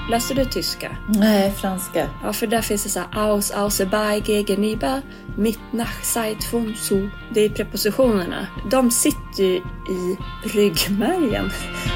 Läste du tyska? Nej, franska. Ja, för där finns det så här aus, außerbei, gegenüber, mit, nach, seit, von, zu. Det är prepositionerna. De sitter ju i ryggmärgen.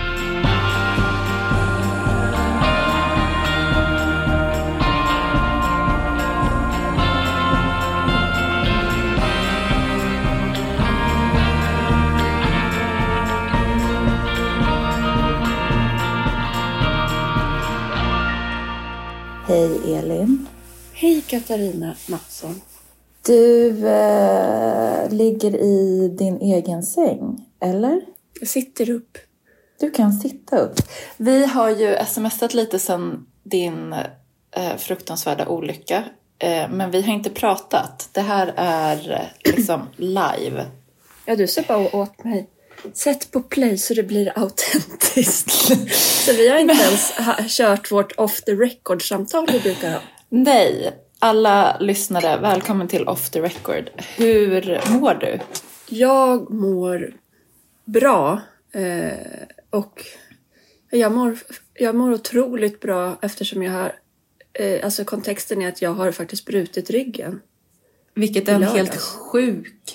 Hej Elin. Hej Katarina Mattsson. Du ligger i din egen säng, eller? Jag sitter upp. Du kan sitta upp. Vi har ju smsat lite sedan din fruktansvärda olycka. Men vi har inte pratat. Det här är liksom live. Ja, du ser bara åt mig. Sätt på play så det blir autentiskt. Så vi har inte ens kört vårt off the record samtal vi brukar ha. Nej, alla lyssnare, välkommen till off the record. Hur mår du? Jag mår bra. Och jag mår otroligt bra eftersom jag har... alltså kontexten är att jag har faktiskt brutit ryggen. Vilket är en helt sjuk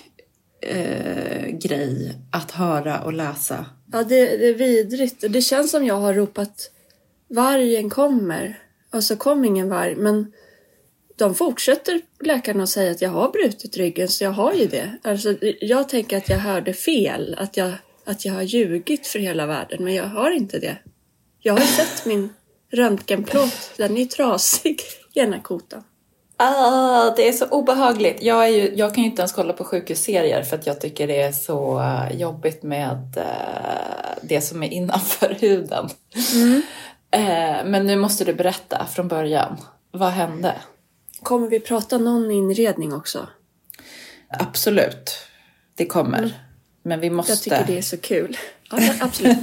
grej att höra och läsa. Ja, det är vidrigt. Det känns som jag har ropat vargen kommer. Alltså kom ingen varg. Men de fortsätter läkarna att säga att jag har brutit ryggen. Så jag har ju det. Alltså, jag tänker att jag hörde fel. Att jag har ljugit för hela världen. Men jag har inte det. Jag har sett min röntgenplåt. Den är trasig. Gärna kotan. Det är så obehagligt. Jag kan ju inte ens kolla på sjukhusserier för att jag tycker det är så jobbigt med det som är innanför huden. Men nu måste du berätta från början. Vad hände? Kommer vi prata någon inredning också? Absolut. Det kommer. Men vi måste... Jag tycker det är så kul. Ja, absolut.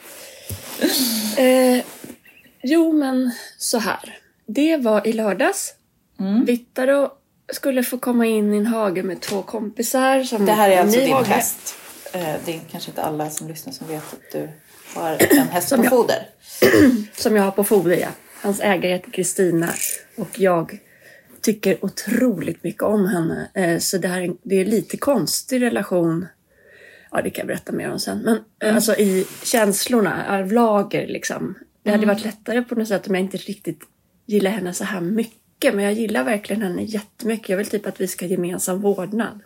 Jo, men så här. Det var i lördags. Vittaro skulle få komma in i en hage med 2 kompisar. Som det här är alltså din häst. Det är kanske inte alla som lyssnar som vet att du har en häst på foder. Som jag har på foder, ja. Hans ägare heter Kristina. Och jag tycker otroligt mycket om henne. Så det är lite konstig relation. Ja, det kan jag berätta mer om sen. Men alltså i känslorna, arvlager liksom. Det hade varit lättare på något sätt om jag inte riktigt gillar henne så här mycket. Men jag gillar verkligen henne jättemycket. Jag vill typ att vi ska gemensam vårdnad.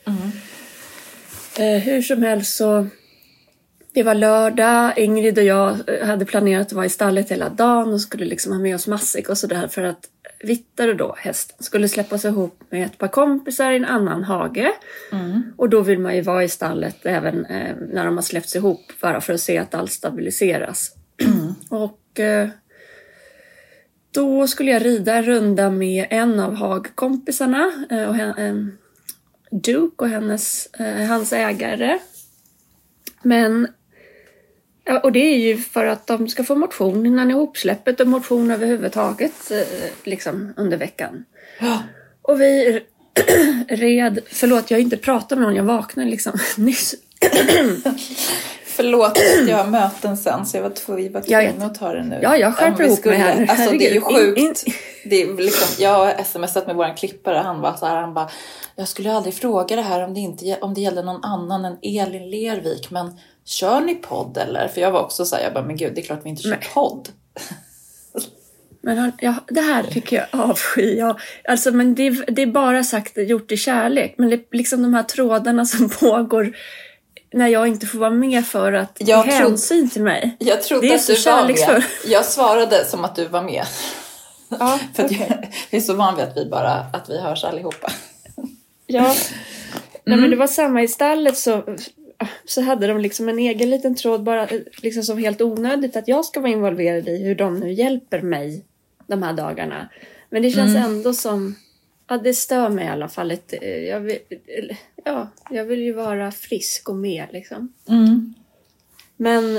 Hur som helst så... Det var lördag. Ingrid och jag hade planerat att vara i stallet hela dagen. Och skulle liksom ha med oss Massik och sådär. För att Vittare då, hästen, skulle släppas ihop med ett par kompisar i en annan hage. Och då vill man ju vara i stallet även när de har släppts ihop. Bara för att se att allt stabiliseras. Och... Då skulle jag rida en runda med en av hagkompisarna och Duke och hans ägare. Men, och det är ju för att de ska få motion innan ihopsläppet och motion överhuvudtaget liksom under veckan. Ja. Och vi red, förlåt jag har inte pratat med någon, jag vaknade liksom nyss. Förlåt, jag har möten sen så jag var tvungen att ta det nu. Ja, jag skärper ihop mig här nu. Alltså det är ju sjukt. Det är liksom, jag har smsat med våran klippare. Han bara, jag skulle aldrig fråga det här om det gäller någon annan än Elin Lervik. Men kör ni podd eller? För jag var också så här, jag bara, men gud, det är klart vi inte kör podd. Men det här tycker jag avsky. Alltså, men det är bara gjort i kärlek. Men det är liksom de här trådarna som pågår... När jag inte får vara med för att hänsyn till mig. Jag trodde att du var med. Jag svarade som att du var med. Ja, för att jag är så van vid att vi hörs allihopa. Ja. Nej, men det var samma i stallet så hade de liksom en egen liten tråd bara liksom som helt onödigt att jag ska vara involverad i hur de nu hjälper mig de här dagarna. Men det känns ändå som... Ja, det stör mig i alla fall lite. Jag vill ju vara frisk och med liksom. Men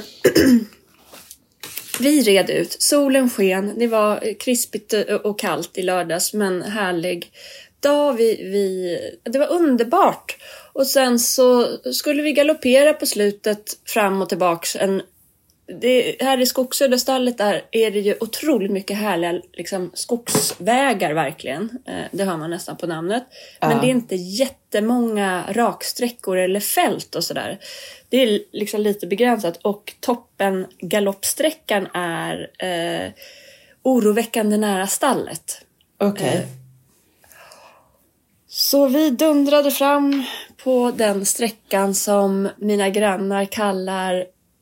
vi red ut. Solen sken. Det var krispigt och kallt i lördags, men härlig dag. Det var underbart. Och sen så skulle vi galoppera på slutet fram och tillbaks en här i Skogsödestallet där är det ju otroligt mycket härliga liksom, skogsvägar verkligen. Det hör man nästan på namnet. Men det är inte jättemånga raksträckor eller fält och sådär. Det är liksom lite begränsat. Och toppen galoppsträckan är oroväckande nära stallet. Okej. Så vi dundrade fram på den sträckan som mina grannar kallar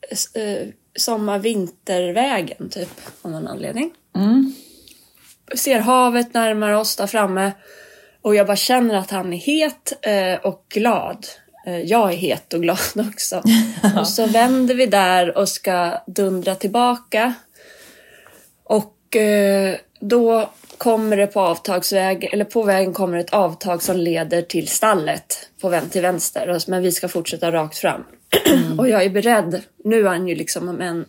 sommar-vintervägen typ, av någon anledning. Ser havet närmar oss där framme och jag bara känner att han är het och glad. Jag är het och glad också. Och så vänder vi där och ska dundra tillbaka. Och då kommer det på avtagsväg, eller på vägen kommer ett avtag som leder till stallet till vänster. Men vi ska fortsätta rakt fram. Och jag är beredd. Nu är han ju liksom en...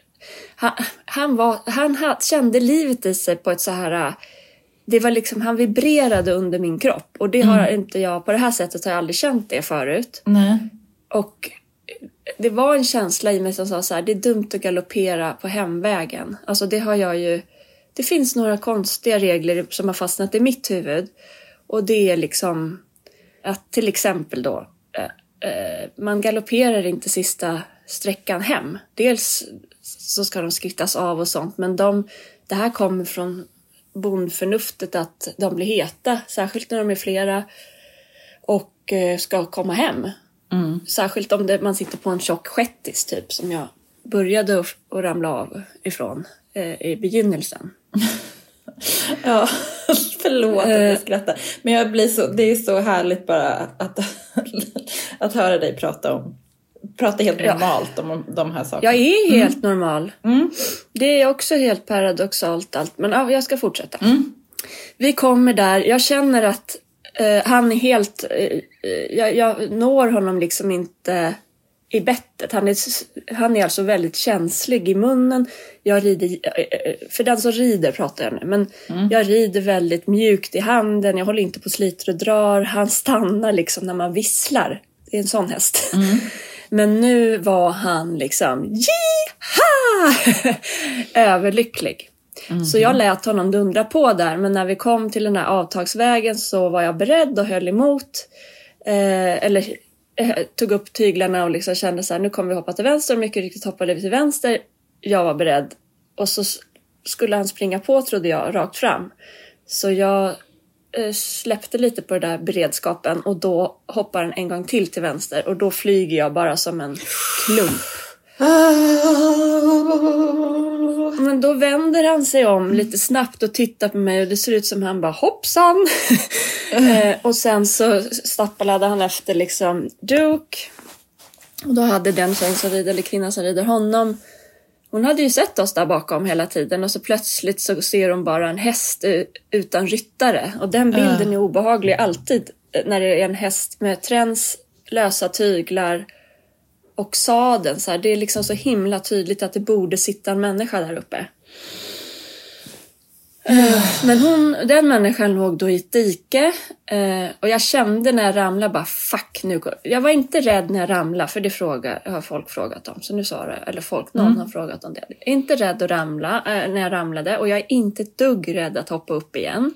Han kände livet i sig på ett så här... Det var liksom, han vibrerade under min kropp. Och det har inte jag, på det här sättet har jag aldrig känt det förut. Nej. Och det var en känsla i mig som sa så här, det är dumt att galoppera på hemvägen. Alltså det har jag ju... Det finns några konstiga regler som har fastnat i mitt huvud. Och det är liksom att till exempel då... man galopperar inte sista sträckan hem. Dels så ska de skrittas av och sånt. Men det här kommer från bondförnuftet att de blir heta. Särskilt när de är flera. Och ska komma hem. Särskilt om man sitter på en tjock shettis typ. Som jag började att ramla av ifrån i begynnelsen. Ja, förlåt att jag skrattar. Men det är så härligt bara att höra dig prata helt normalt om de här sakerna. Jag är helt normal. Det är också helt paradoxalt allt. Men jag ska fortsätta. Vi kommer där. Jag känner att han är helt... jag når honom liksom inte i bettet. Han är alltså väldigt känslig i munnen. Jag rider, för den som rider pratar jag nu. Men jag rider väldigt mjukt i handen. Jag håller inte på sliter och drar. Han stannar liksom när man visslar. Det är en sån häst. Men nu var han liksom jiha! Överlycklig. Så jag lät honom dundra på där. Men när vi kom till den här avtagsvägen så var jag beredd och höll emot. Tog upp tyglarna och liksom kände så här, nu kommer vi hoppa till vänster. Och mycket riktigt hoppade vi till vänster. Jag var beredd. Och så skulle han springa på, trodde jag, rakt fram. Så jag släppte lite på den där beredskapen. Och då hoppar han en gång till vänster. Och då flyger jag bara som en klump. Men då vänder han sig om lite snabbt och tittar på mig. Och det ser ut som han bara, hoppsan. Och sen så stappade han efter liksom Duke. Och då hade den tjejen som rider, eller kvinnan som rider honom. Hon hade ju sett oss där bakom hela tiden. Och så plötsligt så ser hon bara en häst utan ryttare. Och den bilden är obehaglig alltid. När det är en häst med träns, lösa tyglar och sadeln. Så här, det är liksom så himla tydligt att det borde sitta en människa där uppe. Men den människan låg då i ett dike. Och jag kände när jag ramlade bara fuck nu. Jag var inte rädd när jag ramlade. För det har folk frågat om. Så nu sa det. Eller någon har frågat om det. Jag är inte rädd att ramla när jag ramlade. Och jag är inte ett dugg rädd att hoppa upp igen.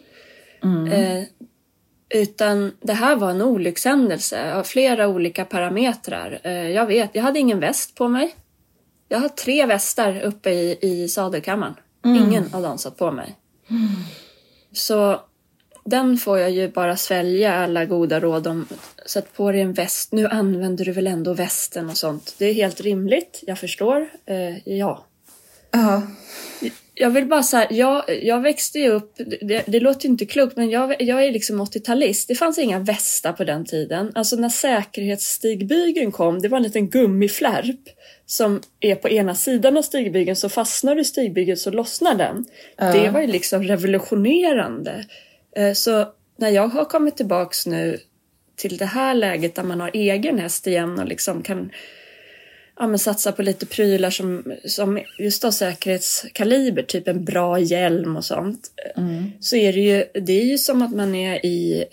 Utan det här var en olyckshändelse. Av flera olika parametrar. Jag hade ingen väst på mig. Jag har 3 västar uppe i sadelkammaren. Ingen av dem satt på mig. Så den får jag ju bara svälja alla goda råd om. Sätt på dig en väst. Nu använder du väl ändå västen och sånt. Det är helt rimligt. Jag förstår. Ja. Jag vill bara säga, jag växte ju upp, det låter ju inte klokt, men jag är liksom 80-talist. Det fanns inga västar på den tiden. Alltså när säkerhetsstigbygeln kom, det var en liten gummiflärp som är på ena sidan av stigbygeln, så fastnar du i stigbygeln så lossnar den. Det var ju liksom revolutionerande. Så när jag har kommit tillbaks nu till det här läget där man har egen häst igen och liksom kan satsa på lite prylar som just av säkerhetskaliber, typ en bra hjälm och sånt. Så är det är ju som att man är i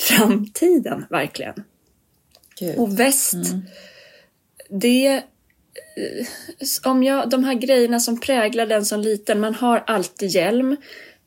framtiden, verkligen. Gud. Och väst, det de här grejerna som präglar den som liten. Man har alltid hjälm.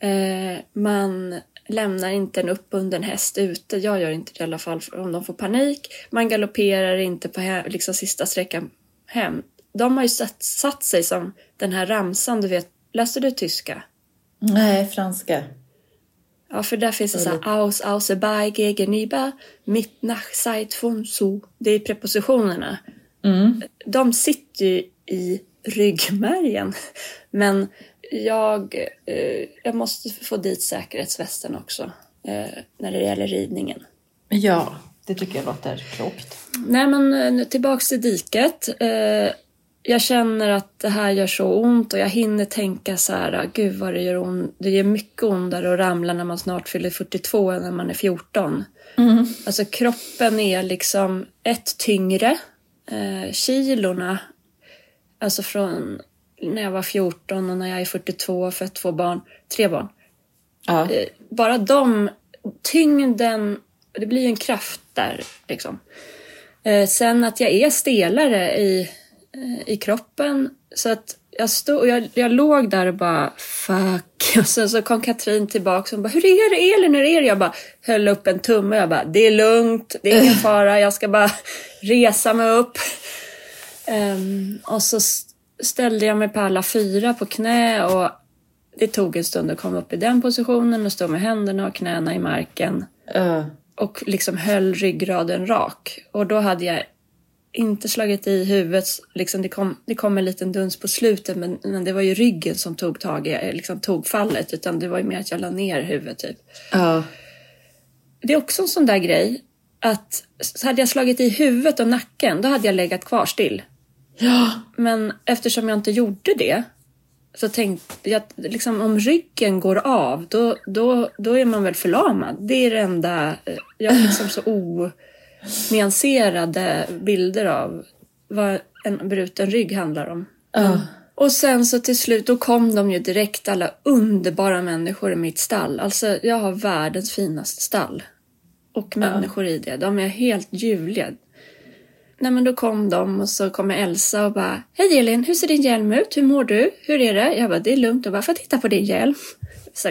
Man lämnar inte en uppbunden häst ute. Jag gör inte det i alla fall om de får panik. Man galopperar inte på liksom sista sträckan hem. De har ju satt sig som den här ramsan, du vet. Läste du tyska? Nej, franska. Ja, för där finns det så här aus, außerbei, gegenüber, mit nach, seit, von, so. Det är prepositionerna. De sitter ju i ryggmärgen. Men jag måste få dit säkerhetsvästen också när det gäller ridningen. Ja, det tycker jag låter klokt. Nej, men tillbaks till diket. Jag känner att det här gör så ont och jag hinner tänka så här, gud vad det gör ont. Det gör mycket ondare att ramla när man snart fyller 42 än när man är 14. Alltså kroppen är liksom ett tyngre. Kilorna, alltså från när jag var 14 och när jag är 42 och fött 3 barn. Ja. Bara tyngden, det blir ju en kraft där liksom. Sen att jag är stelare i kroppen, så att jag låg där och bara fuck, och sen så kom Katrin tillbaka och bara, hur är det Elin, hur är det? Jag bara höll upp en tumme och jag bara, det är lugnt, det är ingen fara, jag ska bara resa mig upp. Och så ställde jag mig på alla 4 på knä och det tog en stund att komma upp i den positionen och stå med händerna och knäna i marken och liksom höll ryggraden rak. Och då hade jag inte slagit i huvudet, liksom det kom en liten duns på slutet, men det var ju ryggen som tog tog fallet, utan det var ju mer att jag la ner huvudet typ. Det är också en sån där grej att hade jag slagit i huvudet och nacken, då hade jag legat kvar still. Ja. Men eftersom jag inte gjorde det, så tänkte jag liksom, om ryggen går av, då är man väl förlamad. Det är det enda. Jag har liksom så onyanserade bilder av vad en bruten rygg handlar om. Och sen så till slut, då kom de ju direkt, alla underbara människor i mitt stall. Alltså jag har världens finaste stall. Och människor i det. De är helt ljuvliga. Nej, men då kom de och så kom Elsa och bara, hej Elin, hur ser din hjälm ut? Hur mår du? Hur är det? Jag bara, det är lugnt. Och bara, får jag titta på din hjälm? Så här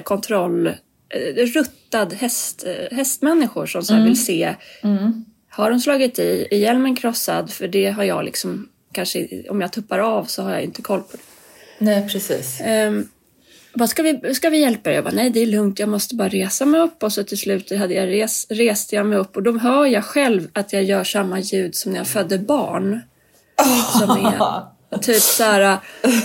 ruttad hästmänniskor som så här vill se. Har de slagit i? Är hjälmen krossad? För det har jag liksom, kanske om jag tuppar av så har jag inte koll på det. Nej, precis. Ska vi hjälpa dig? Jag bara, nej det är lugnt, jag måste bara resa mig upp. Och så till slut reste jag mig upp. Och då hör jag själv att jag gör samma ljud som när jag födde barn. Som är typ så här.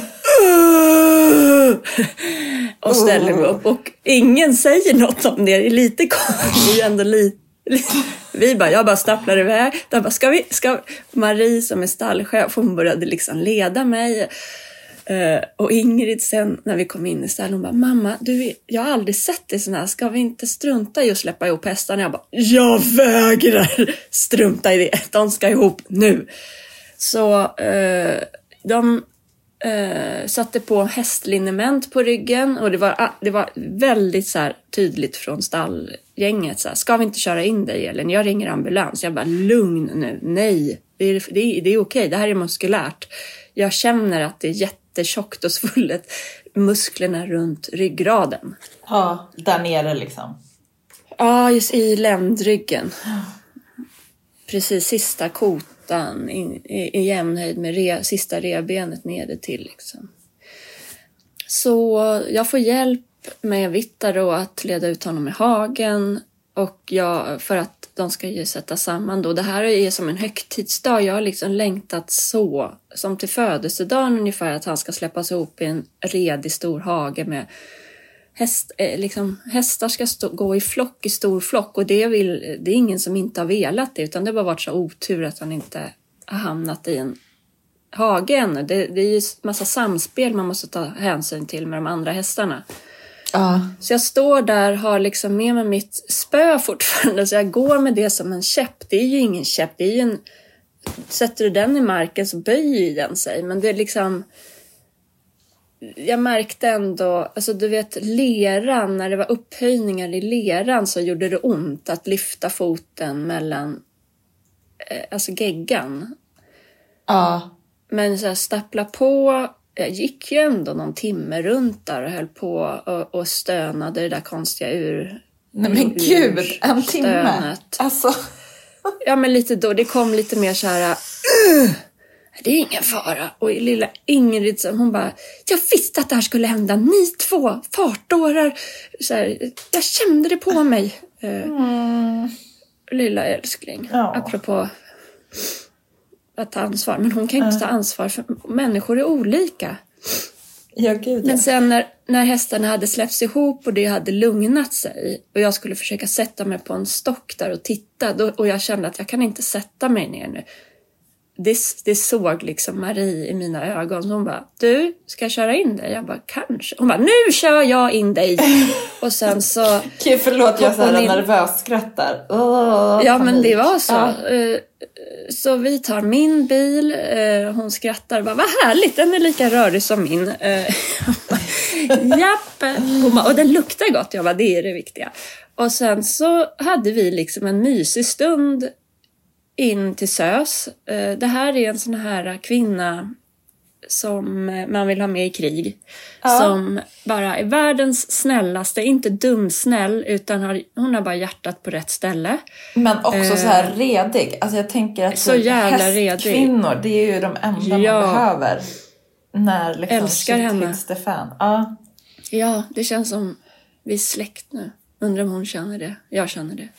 Och ställer mig upp. Och ingen säger något om det. Det är lite konstigt. Det är ändå jag bara stapplar iväg. Där bara, ska Marie som är stallchef, hon började liksom leda mig. Och Ingrid sen när vi kom in i stallen, hon bara, mamma, jag har aldrig sett det sån här, ska vi inte strunta i att släppa ihop hästarna? Jag bara, jag vägrar strunta i det, de ska ihop nu. Så de satte på hästliniment på ryggen och det var väldigt så här tydligt från stallgänget så här, ska vi inte köra in dig Elin? Jag ringer ambulans. Jag bara, lugn nu, nej, det är okej, det här är muskulärt. Jag känner att det är jättetjockt och svullet, musklerna runt ryggraden. Ja, där nere liksom. Ja, just i ländryggen. Precis sista kotan i jämnhöjd med sista revbenet nere till liksom. Så jag får hjälp med Vittaro att leda ut honom i hagen. Och för att de ska ju sätta samman då. Det här är som en högtidsdag. Jag har liksom längtat så. Som till födelsedagen ungefär. Att han ska släppas ihop i en redig stor hage med hästar ska gå i stor flock. Och det är ingen som inte har velat det. Utan det har bara varit så otur att han inte har hamnat i en hage ännu. Det är ju massa samspel man måste ta hänsyn till med de andra hästarna. Så jag står där, har liksom med mig mitt spö fortfarande, så jag går med det som en käpp. Det är ju ingen käpp, det är ju sätter du den i marken så böjer ju den sig. Men det är liksom, jag märkte ändå, alltså du vet leran, när det var upphöjningar i leran så gjorde det ont att lyfta foten mellan, alltså geggan. Men så här, stappla på. Jag gick ju ändå någon timme runt där och höll på och stönade det där konstiga Nej men gud, en timme? Stönet. Alltså. Ja, men lite då. Det kom lite mer så här... Det är ingen fara. Och lilla Ingrid, hon bara... Jag visste att det här skulle hända. Ni två fartårar. Så här, jag kände det på mig. Lilla älskling. Ja. Apropå att ta ansvar. Men hon kan inte ta ansvar för människor är olika. Ja, gud. Men sen när hästarna hade släppts ihop och det hade lugnat sig och jag skulle försöka sätta mig på en stock där och titta och jag kände att jag kan inte sätta mig ner nu. Det såg liksom Marie i mina ögon. Hon bara, du, ska jag köra in dig? Jag bara, kanske. Hon bara, nu kör jag in dig. Och sen så... Okej, förlåt, jag så här nervös skrattar. Ja, men det var så. Ja. Så vi tar min bil. Hon skrattar. Bara, vad härligt, den är lika rörig som min. Japp. Och den luktar gott. Jag bara, det är det viktiga. Och sen så hade vi liksom en mysig stund in till SÖS. Det här är en sån här kvinna som man vill ha med i krig. Ja. Som bara är världens snällaste. Inte dumsnäll, utan hon har bara hjärtat på rätt ställe. Men också så här redig. Alltså jag tänker att så jävla hästkvinnor, det är ju de enda man behöver. När liksom älskar henne. Stefan. Ja, det känns som vi är släkt nu. Undrar om hon känner det. Jag känner det.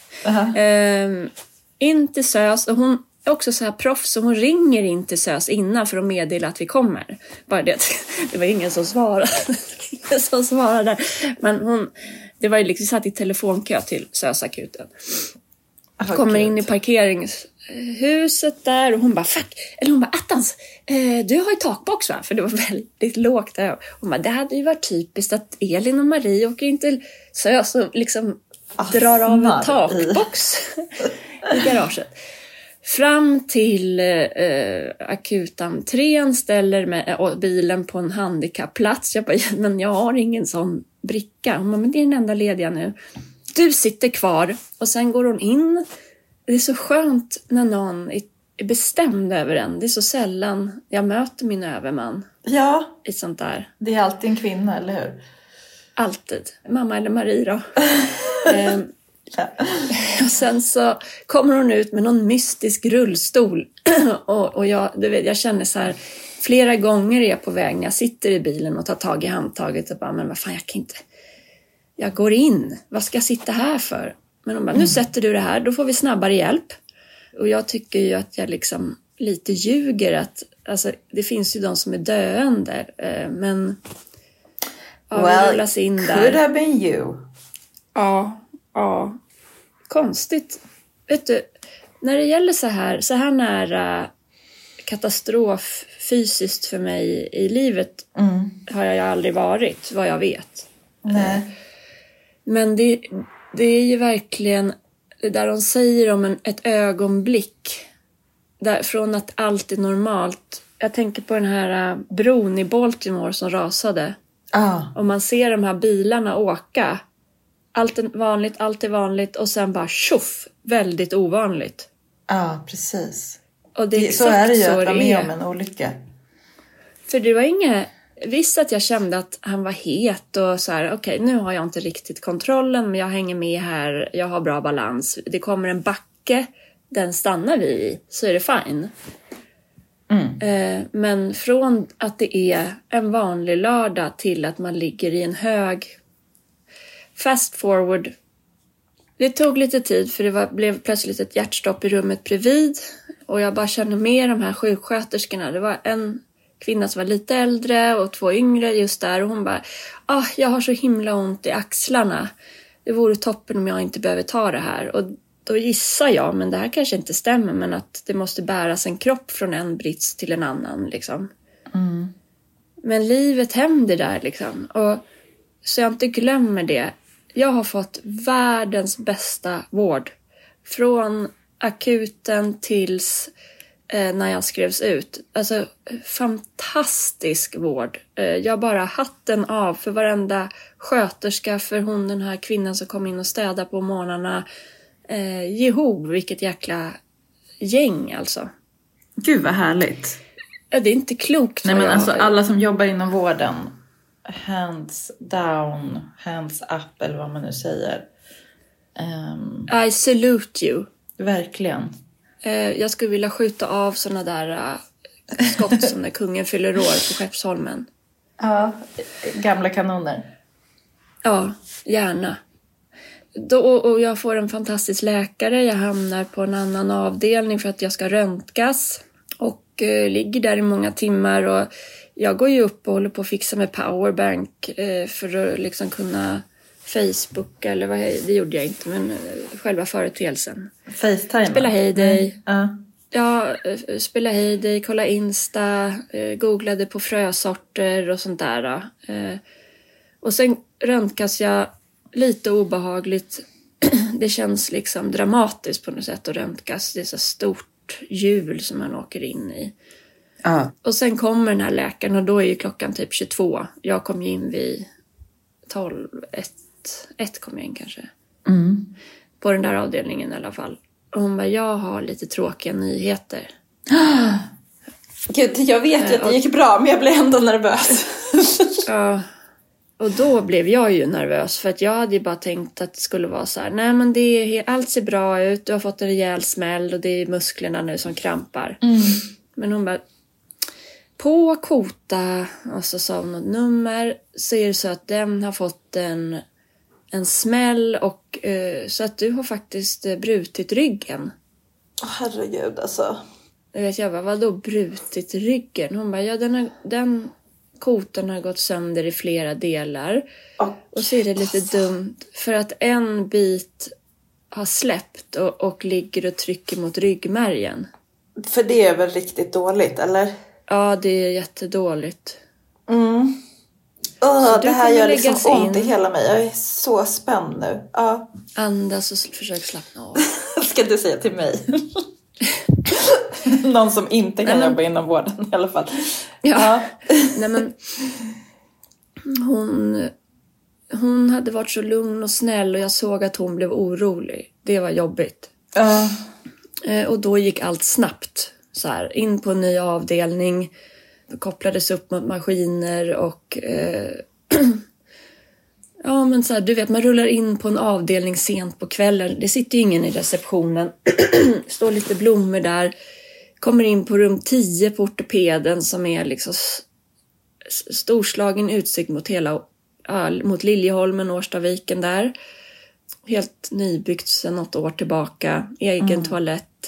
In till SÖS, och hon är också så här proffs, så hon ringer in till SÖS innan för att meddela att vi kommer. Bara det var ingen som svarade. Men det var ju liksom satt i telefonkö till SÖS-akuten. Kommer in i parkeringshuset där och hon bara, fuck, eller hon bara, attans, du har ju takbox, va? För det var väldigt lågt där. Hon bara, det hade ju varit typiskt att Elin och Marie åker in till SÖS och liksom drar av en takbox i garaget. Fram till akutentrén, ställer bilen på en handikappplats. Jag bara, men jag har ingen sån bricka. Hon bara, men det är den enda lediga nu. Du sitter kvar. Och sen går hon in. Det är så skönt när någon är bestämd över en. Det är så sällan jag möter min överman. Ja. I sånt där. Det är alltid en kvinna, eller hur? Alltid. Mamma eller Marie då. Och sen så kommer hon ut med någon mystisk rullstol. och jag känner så här, flera gånger är jag på väg när jag sitter i bilen och tar tag i handtaget och bara, men vad fan, jag kan inte. Jag går in. Vad ska jag sitta här för? Men hon bara, nu sätter du det här. Då får vi snabbare hjälp. Och jag tycker ju att jag liksom lite ljuger. Att, alltså, det finns ju de som är döende. Men well, rullas in där. Could have been you. Ja. Konstigt. Vet du, när det gäller så här nära katastrof fysiskt för mig i livet har jag aldrig varit, vad jag vet. Nej. Men det är ju verkligen det där de säger om ett ögonblick. Från att allt är normalt. Jag tänker på den här bron i Baltimore som rasade. Och man ser de här bilarna åka. Allt är vanligt och sen bara tjoff, väldigt ovanligt. Ja, precis. Och det är så är det ju att vara med om en olycka. För det var visst att jag kände att han var het och så här, okej, nu har jag inte riktigt kontrollen, men jag hänger med här, jag har bra balans. Det kommer en backe, den stannar vi i, så är det fine. Men från att det är en vanlig lördag till att man ligger i en hög. Fast forward. Det tog lite tid för det blev plötsligt ett hjärtstopp i rummet bredvid. Och jag bara kände med de här sjuksköterskorna. Det var en kvinna som var lite äldre och 2 yngre just där. Och hon bara, jag har så himla ont i axlarna. Det vore toppen om jag inte behöver ta det här. Och då gissar jag, men det här kanske inte stämmer. Men att det måste bäras en kropp från en brits till en annan liksom. Men livet händer där liksom. Och så jag inte glömmer det. Jag har fått världens bästa vård. Från akuten tills när jag skrevs ut. Alltså fantastisk vård. Jag bara hatten av för varenda sköterska. För den här kvinnan som kom in och städade på morgnarna. Vilket jäkla gäng alltså. Gud vad härligt. Ja, det är inte klokt. Nej, men alltså alla som jobbar inom vården, hands down, hands up eller vad man nu säger. I salute you. Verkligen. Jag skulle vilja skjuta av såna där skott som när kungen fyller år på Skeppsholmen. Ja, gamla kanoner. Ja, gärna. Och jag får en fantastisk läkare. Jag hamnar på en annan avdelning för att jag ska röntgas. Och ligger där i många timmar. Och jag går ju upp och håller på att fixa med powerbank. För att liksom kunna Facebook eller vad det gjorde jag inte. Men själva företeelsen. FaceTime. Spela hej dig. Mm. Ja, spela hej dig, kolla Insta. Googlade på frösorter och sånt där. Och sen röntgas jag lite obehagligt. Det känns liksom dramatiskt på något sätt att röntgas. Det är så stort hjul som man åker in i. Och sen kommer den här läkaren och då är ju klockan typ 22. Jag kom ju in vid 12, 1 kom jag in kanske. Mm. På den där avdelningen i alla fall. Och hon bara, jag har lite tråkiga nyheter. Gud, jag vet ju att det gick bra men jag blev ändå nervös. Ja. Och då blev jag ju nervös för att jag hade ju bara tänkt att det skulle vara så här. Nej men allt ser bra ut, du har fått en rejäl smäll och det är musklerna nu som krampar. Mm. Men hon bara, på kota, och så sa hon något nummer, så är det så att den har fått en smäll och så att du har faktiskt brutit ryggen. Herregud alltså. Jag bara, vadå brutit ryggen? Hon bara, ja den kotan har gått sönder i flera delar. Och så är det lite dumt. För att en bit har släppt och ligger och trycker mot ryggmärgen. För det är väl riktigt dåligt, eller? Ja, det är jättedåligt. Mm. Det här gör liksom ont i hela mig. Jag är så spänd nu. Ja. Andas och försök slappna av. Ska du säga till mig? Någon som inte kan jobba inom vården i alla fall. Ja. Nej, men hon hade varit så lugn och snäll och jag såg att hon blev orolig. Det var jobbigt. Och då gick allt snabbt. Så här, in på en ny avdelning. Kopplades upp mot maskiner och ja men så här, du vet, man rullar in på en avdelning sent på kvällen. Det sitter ju ingen i receptionen. Står lite blommor där. Kommer in på rum 10 på ortopeden som är liksom storslagen utsikt mot mot Liljeholmen, Årstaviken där. Helt nybyggt sedan något år tillbaka. Egen toalett.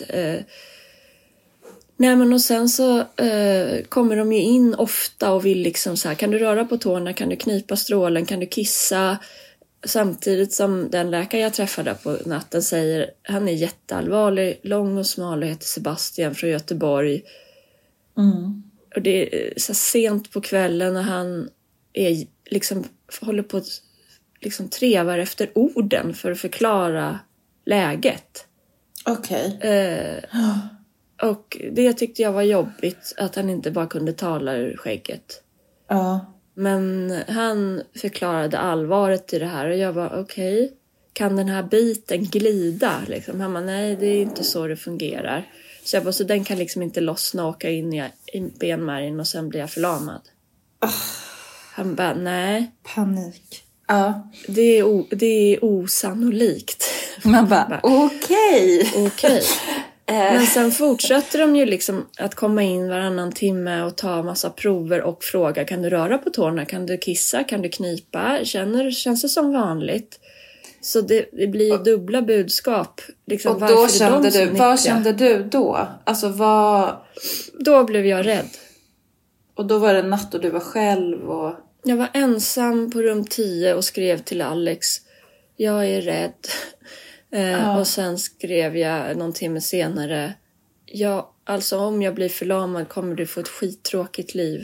Nej men och sen så kommer de ju in ofta och vill liksom så här, kan du röra på tårna, kan du knipa strålen, kan du kissa? Samtidigt som den läkare jag träffade på natten säger, han är jätteallvarlig, lång och smal och heter Sebastian från Göteborg. Mm. Och det är så sent på kvällen när han är liksom, håller på att liksom trevar efter orden för att förklara läget. Okej. Och det tyckte jag var jobbigt, att han inte bara kunde tala ur skägget. Ja. Men han förklarade allvaret i det här och jag var okej. Kan den här biten glida? Liksom. Han bara, nej det är inte så det fungerar. Så jag bara, så den kan liksom inte lossna och åka in i benmärgen och sen blir jag förlamad. Han bara, nej. Panik. Ja. Det är osannolikt. Man bara, okej. Men sen fortsätter de ju liksom att komma in varannan timme och ta massa prover och fråga, kan du röra på tårna, kan du kissa, kan du knipa, känns det som vanligt? Så det blir dubbla budskap. Liksom, och då kände du, vad kände du då? Alltså Då blev jag rädd. Och då var det natt och du var själv och... Jag var ensam på rum 10 och skrev till Alex, jag är rädd. Och sen skrev jag någon timme senare, ja, alltså om jag blir förlamad kommer du få ett skittråkigt liv.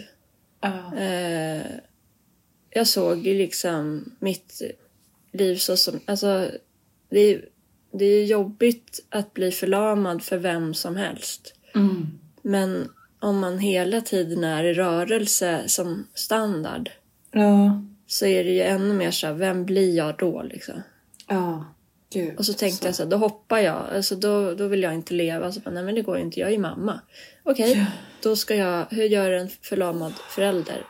Jag såg ju liksom mitt liv så som, alltså det är jobbigt att bli förlamad för vem som helst. Men om man hela tiden är i rörelse som standard, så är det ju ännu mer så här, vem blir jag då liksom? Gud, och så tänkte jag så här, då hoppar jag. Alltså då vill jag inte leva. Alltså, nej men det går inte, jag är ju mamma. Okej, då ska jag, hur gör en förlamad förälder?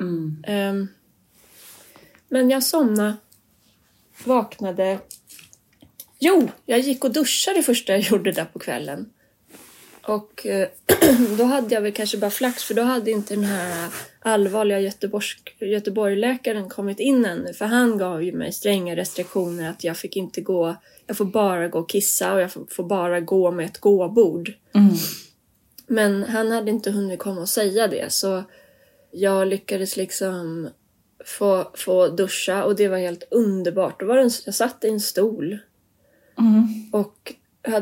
Men jag somnade, vaknade. Jo, jag gick och duschade det första jag gjorde där på kvällen. Och då hade jag väl kanske bara flax, för då hade inte den här allvarliga Göteborg-läkaren kommit in ännu. För han gav ju mig stränga restriktioner att jag fick inte gå, jag får bara gå och kissa och jag får bara gå med ett gåbord. Men han hade inte hunnit komma och säga det, så jag lyckades liksom få duscha och det var helt underbart. Då var jag satt i en stol och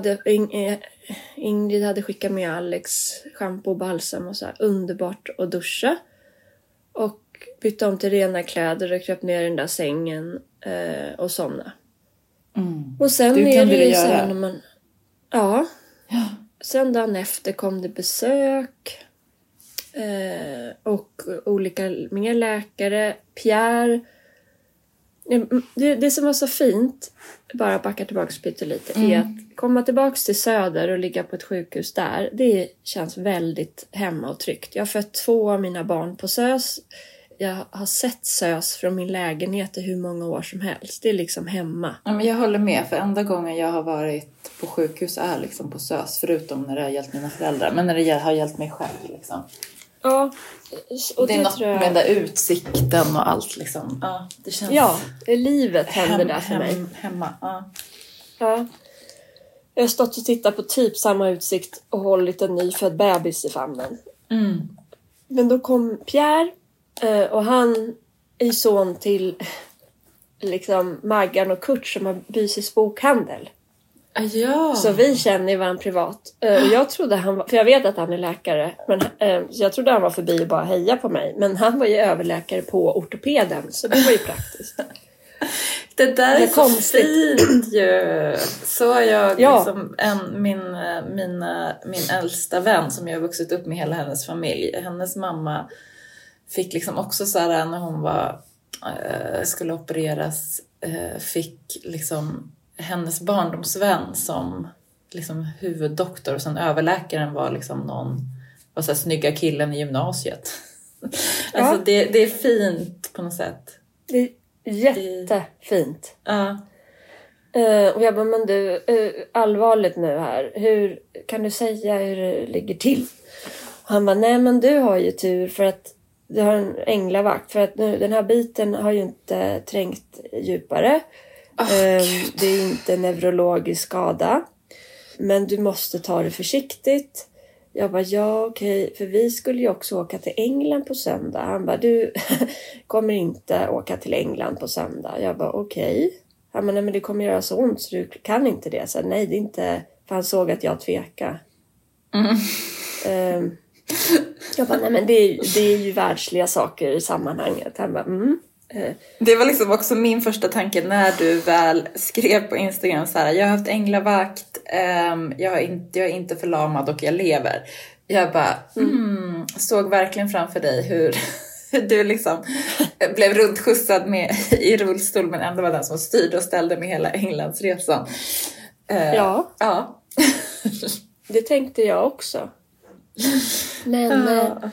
Ingrid hade skickat med Alex shampoo och balsam och så här, underbart att duscha. Och bytte om till rena kläder och kröp ner i den där sängen och somna. Och sen du är kan det ju göra. så här när man... Ja. Sen dagen efter kom det besök. Och olika mer läkare. Pierre. Det som var så fint, bara backa tillbaka pyttelite, är att komma tillbaka till Söder och ligga på ett sjukhus där. Det känns väldigt hemma och tryggt. Jag har fött 2 av mina barn på SÖS. Jag har sett SÖS från min lägenhet i hur många år som helst. Det är liksom hemma. Ja, men jag håller med, för enda gången jag har varit på sjukhus är liksom på SÖS, förutom när det har gällt mina föräldrar. Men när det har gällt mig själv liksom. Ja, och det är något med den där utsikten och allt liksom. Ja, det känns... Ja, livet händer där för mig. Hemma, ja. Jag har stått och tittat på typ samma utsikt och hållit en nyfödd bebis i famnen. Men då kom Pierre och han är son till liksom Maggan och Kurt som har Bysis bokhandel. Ja. Så vi känner varandra privat. Och jag trodde han var, för jag vet att han är läkare, men så jag trodde han var förbi och bara heja på mig. Men han var ju överläkare på ortopeden, så det var ju praktiskt. Det där är så fint ju. Så har jag liksom min äldsta vän som jag har vuxit upp med hela hennes familj. Hennes mamma fick liksom också så här när hon var skulle opereras, fick liksom hennes barndomsvän som liksom huvuddoktor, och sen överläkaren var liksom var så här snygga killen i gymnasiet. Alltså det är fint på något sätt. Det är jättefint. Ja. Och jag bara, men du, allvarligt nu här. Hur kan du säga hur det ligger till? Och han bara, nej men du har ju tur för att du har en änglavakt. För att nu, den här biten har ju inte trängt djupare. Det är inte neurologisk skada. Men du måste ta det försiktigt. Jag bara, ja okej. För vi skulle ju också åka till England på söndag. Han bara, du kommer inte åka till England på söndag. Jag bara, okej. Han bara, nej men det kommer göra så ont så du kan inte det. Så nej, det är inte... För han såg att jag tvekade. Jag bara, nej men det är ju världsliga saker i sammanhanget. Han bara, Det var liksom också min första tanke när du väl skrev på Instagram så här: jag har haft änglavakt, jag är inte förlamad och jag lever. Jag bara såg verkligen framför dig hur du liksom blev runtskjutsad i rullstol, men ändå var den som styrde och ställde med hela Englandsresan. Ja. Det tänkte jag också. Men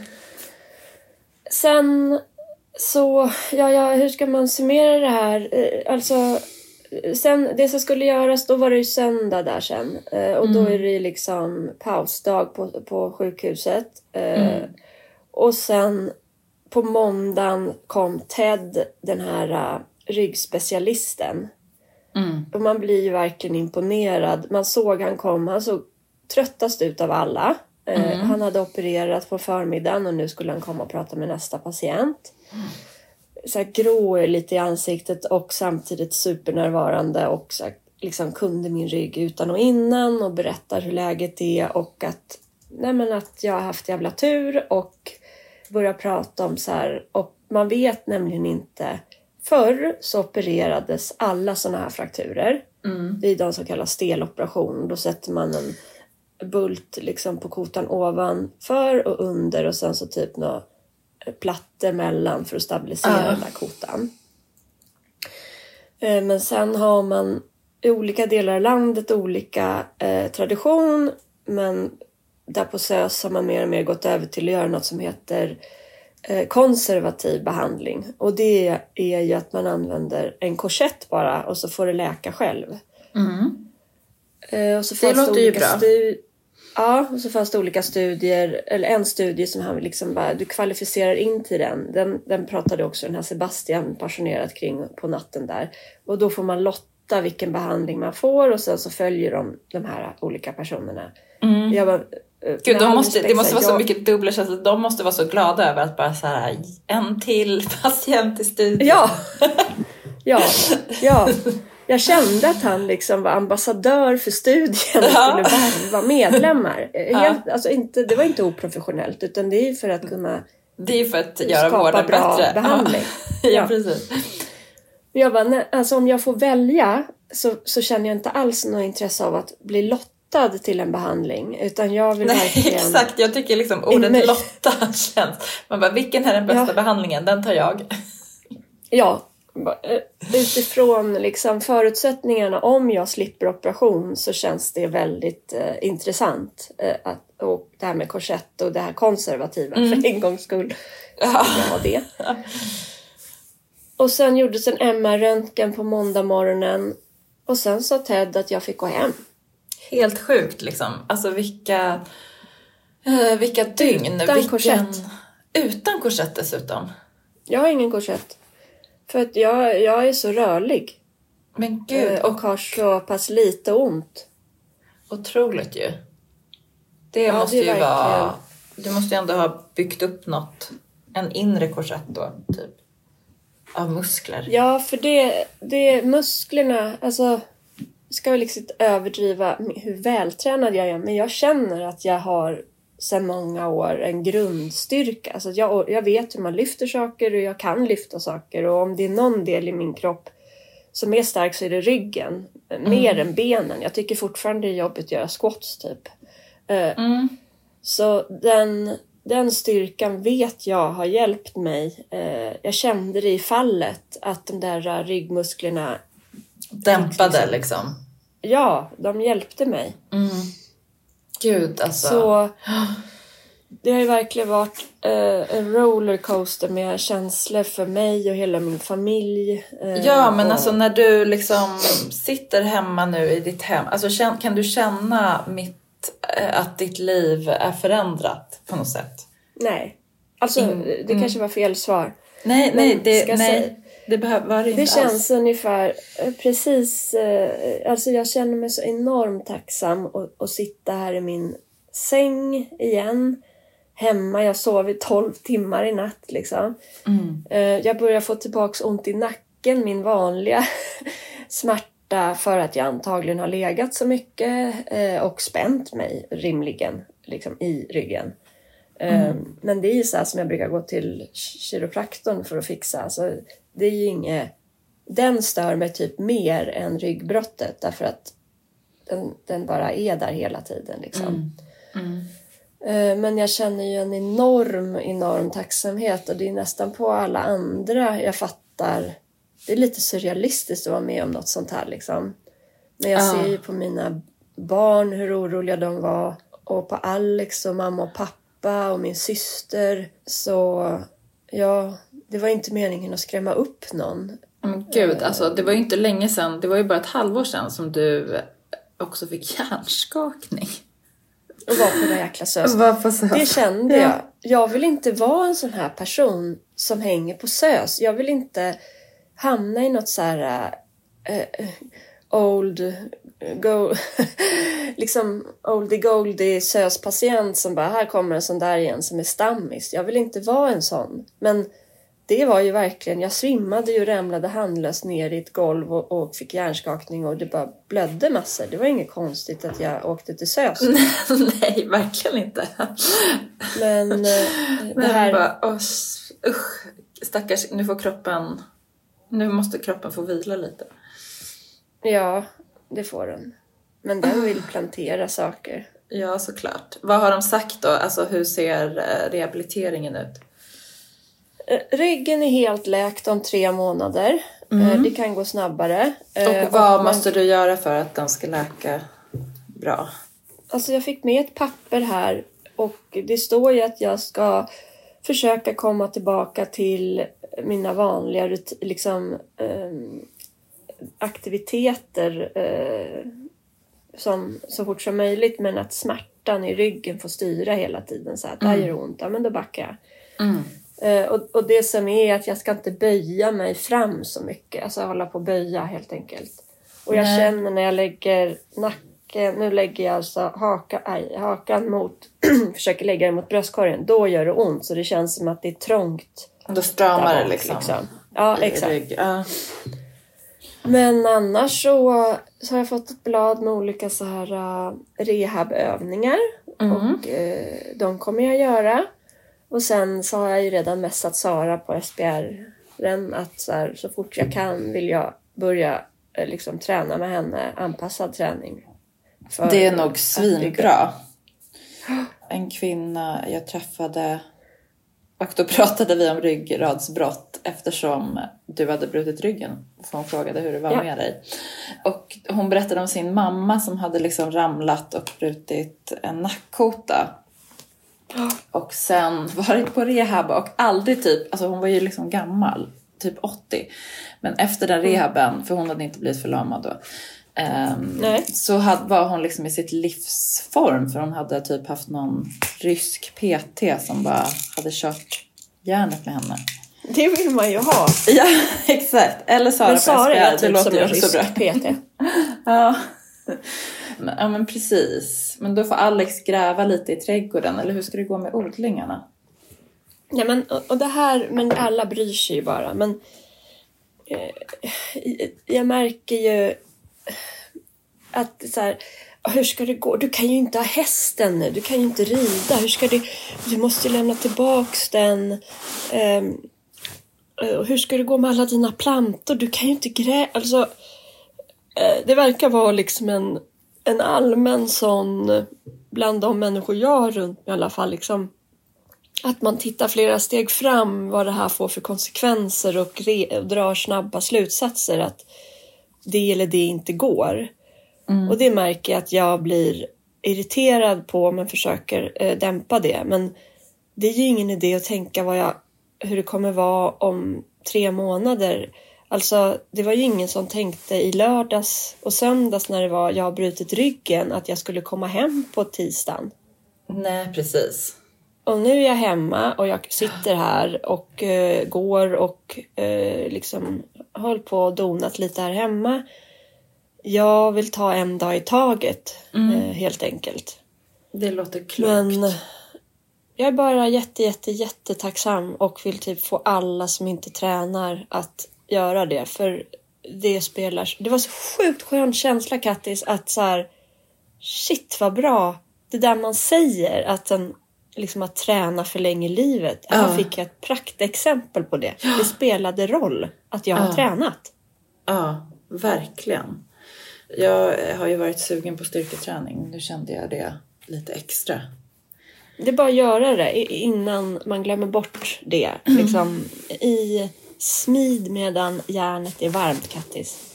sen så, hur ska man summera det här? Alltså, sen, det som skulle göras, då var det ju söndag där sen. Och då är det liksom pausdag på sjukhuset. Och sen på måndagen kom Ted, den här ryggspecialisten. Och man blir ju verkligen imponerad. Man såg han såg tröttast ut av alla. Han hade opererat på förmiddagen och nu skulle han komma och prata med nästa patient. Så här grå lite i ansiktet och samtidigt supernärvarande och så här, liksom kunde min rygg utan och innan och berättar hur läget är och att jag har haft jävla tur och börjar prata om så här, och man vet nämligen inte. Förr så opererades alla såna här frakturer. Det är de som kallas steloperation. Då sätter man en bult liksom på kotan ovanför och under och sen så typ några plattor mellan för att stabilisera den där kotan. Men sen har man i olika delar av landet olika tradition. Men där på SÖS har man mer och mer gått över till att göra något som heter konservativ behandling. Och det är ju att man använder en korsett bara och så får det läka själv. Och så det låter ju bra. Ja, och så fanns det olika studier, eller en studie som han liksom bara, du kvalificerar in till den pratade också den här Sebastian passionerat kring på natten där. Och då får man lotta vilken behandling man får och sen så följer de här olika personerna. Jag bara, gud, det måste vara så mycket dubbla känslor. De måste vara så glada över att bara så här, en till patient i studion. Ja. Jag kände att han liksom var ambassadör för studien och skulle värva medlemmar. Alltså det var inte oprofessionellt, utan det är för att kunna göra vården bra bättre. Behandling. Ja, precis. Jag bara, alltså om jag får välja så känner jag inte alls något intresse av att bli lottad till en behandling. Utan jag vill verkligen... Exakt, jag tycker liksom ordet lotta känns. Man bara, vilken är den bästa behandlingen? Den tar jag. Ja. Utifrån liksom förutsättningarna om jag slipper operation så känns det väldigt intressant och det här med korsett och det här konservativa för en gångs skull skulle jag ha det. Och sen gjordes en MR-röntgen på måndag morgonen och sen sa Ted att jag fick gå hem. Helt sjukt liksom. Alltså vilka dygn. Utan korsett. Utan korsett dessutom. Jag har ingen korsett. För att jag är så rörlig. Men gud. Och har så pass lite ont. Otroligt ju. Det måste ju verkligen vara... Du måste ju ändå ha byggt upp en inre korsett då, typ. Av muskler. Ja, för det musklerna... Alltså, ska jag liksom överdriva hur vältränad jag är. Men jag känner att jag har sedan många år en grundstyrka. Alltså jag vet hur man lyfter saker och jag kan lyfta saker. Och om det är någon del i min kropp som är stark så är det ryggen. Mer än benen. Jag tycker fortfarande det är jobbigt att göra squats typ. Så den styrkan vet jag har hjälpt mig. Jag kände det i fallet att de där ryggmusklerna dämpade liksom. Ja, de hjälpte mig. Gud, alltså. Så det har ju verkligen varit en rollercoaster med känslor för mig och hela min familj. Ja, men alltså när du liksom sitter hemma nu i ditt hem. Alltså kan du känna att ditt liv är förändrat på något sätt? Nej, alltså det kanske var fel svar. Nej, det behöver inte det känns ungefär precis, alltså jag känner mig så enormt tacksam att sitta här i min säng igen, hemma. Jag sov i 12 timmar i natt liksom. Jag börjar få tillbaka ont i nacken, min vanliga smärta för att jag antagligen har legat så mycket och spänt mig rimligen liksom i ryggen. Men det är ju så här som jag brukar gå till kiropraktorn för att fixa. Alltså, det är ju inget... Den stör mig typ mer än ryggbrottet. Därför att den bara är där hela tiden. Liksom. Men jag känner ju en enorm tacksamhet. Och det är nästan på alla andra jag fattar. Det är lite surrealistiskt att vara med om något sånt här. Liksom. Men jag ser ju på mina barn hur oroliga de var. Och på Alex och mamma och pappa och min syster. Så ja, det var inte meningen att skrämma upp någon. Men gud, alltså det var ju inte länge sedan. Det var ju bara ett halvår sedan som du också fick hjärnskakning. Och var på det jäkla SÖS. Det kände jag. Jag vill inte vara en sån här person som hänger på SÖS. Jag vill inte hamna i något så här oldie goldie SÖS-patient som bara, här kommer en sån där igen som är stammis. Jag vill inte vara en sån. Men det var ju verkligen, jag svimmade ju och ramlade handlöst ner i ett golv och fick hjärnskakning och det bara blödde massor. Det var inget konstigt att jag åkte till SÖS. Nej, verkligen inte. Men det här... Bara, usch, stackars, nu måste kroppen få vila lite. Ja, det får den. Men den vill plantera saker. Ja, såklart. Vad har de sagt då? Alltså, hur ser rehabiliteringen ut? Ryggen är helt läkt om 3 månader. Det kan gå snabbare. Och vad måste du göra för att den ska läka bra? Alltså jag fick med ett papper här. Och det står ju att jag ska försöka komma tillbaka till mina vanliga aktiviteter som så fort som möjligt, men att smärtan i ryggen får styra hela tiden, så att det gör ont, ja men då backar jag. Och det som är att jag ska inte böja mig fram så mycket, alltså hålla på att böja helt enkelt. Och jag känner när jag lägger nacken, nu lägger jag alltså hakan mot försöker lägga den mot bröstkorgen, då gör det ont, så det känns som att det är trångt. Då stramar det liksom. Ja, exakt. Men annars så har jag fått ett blad med olika så här rehabövningar. Och de kommer jag göra. Och sen så har jag ju redan messat Sara på SPR-en att så fort jag kan vill jag börja liksom träna med henne, anpassad träning. Det är nog svinbra. En kvinna jag träffade, och då pratade vi om ryggradsbrott eftersom du hade brutit ryggen. För hon frågade hur det var med dig. Och hon berättade om sin mamma som hade liksom ramlat och brutit en nackkota. Och sen varit på rehab och aldrig typ, alltså hon var ju liksom gammal, typ 80. Men efter den rehaben, för hon hade inte blivit förlamad då. Så var hon liksom i sitt livsform, för hon hade typ haft någon rysk PT som bara hade kört järnet med henne. Det vill man ju ha. Ja, exakt. Eller Sara på SPR, det låter ju också bra. PT. Ja, men precis. Men då får Alex gräva lite i trädgården, eller hur ska det gå med odlingarna? Ja, men och det här, men alla bryr sig ju bara. Men jag märker ju att så här, hur ska det gå? Du kan ju inte ha hästen nu. Du kan ju inte rida. Hur ska det? Du måste ju lämna tillbaks den. Hur ska det gå med alla dina plantor? Du kan ju inte alltså, det verkar vara liksom en allmän sån bland de människor jag har runt mig i alla fall. Liksom, att man tittar flera steg fram vad det här får för konsekvenser och drar snabba slutsatser att det eller det inte går. Och det märker jag att jag blir irriterad på, men försöker dämpa det. Men det är ju ingen idé att tänka hur det kommer vara om 3 månader. Alltså det var ju ingen som tänkte i lördags och söndags när jag har brutit ryggen att jag skulle komma hem på tisdagen. Nej, precis. Och nu är jag hemma och jag sitter här och går och liksom håller på och donat lite här hemma. Jag vill ta en dag i taget, helt enkelt. Det låter klokt. Men jag är bara jättetacksam och vill typ få alla som inte tränar att göra det. För det var så sjukt skön känsla, Kattis, att så här, shit vad bra. Det där man säger, att träna förlänger livet. Här fick jag ett praktexempel på det. Det spelade roll att jag har tränat. Ja, verkligen. Jag har ju varit sugen på styrketräning. Nu kände jag det lite extra. Det är bara att göra det innan man glömmer bort det. Liksom, i smid medan järnet är varmt, Kattis.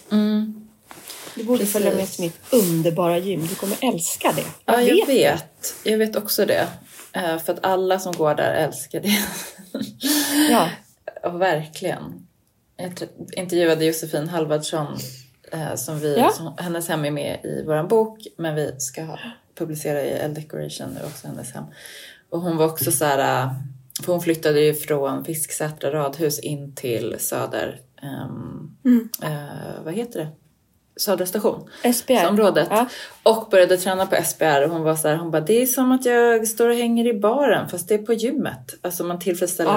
Du borde följa med till mitt underbara gym. Du kommer älska det. Jag vet. Jag vet också det. För att alla som går där älskar det. Ja. Och verkligen. Jag intervjuade Josefin Halvardsson som hennes hem är med i våran bok, men vi ska publicera i L-Decoration nu också, hennes hem. Och hon var också så här, för hon flyttade ju från Fisksätra radhus in till Söder vad heter det? Södra station. SPR. Området. Ja. Och började träna på SPR. Och hon var så här, hon bara, det är som att jag står och hänger i baren, fast det är på gymmet. Alltså man tillfredsställer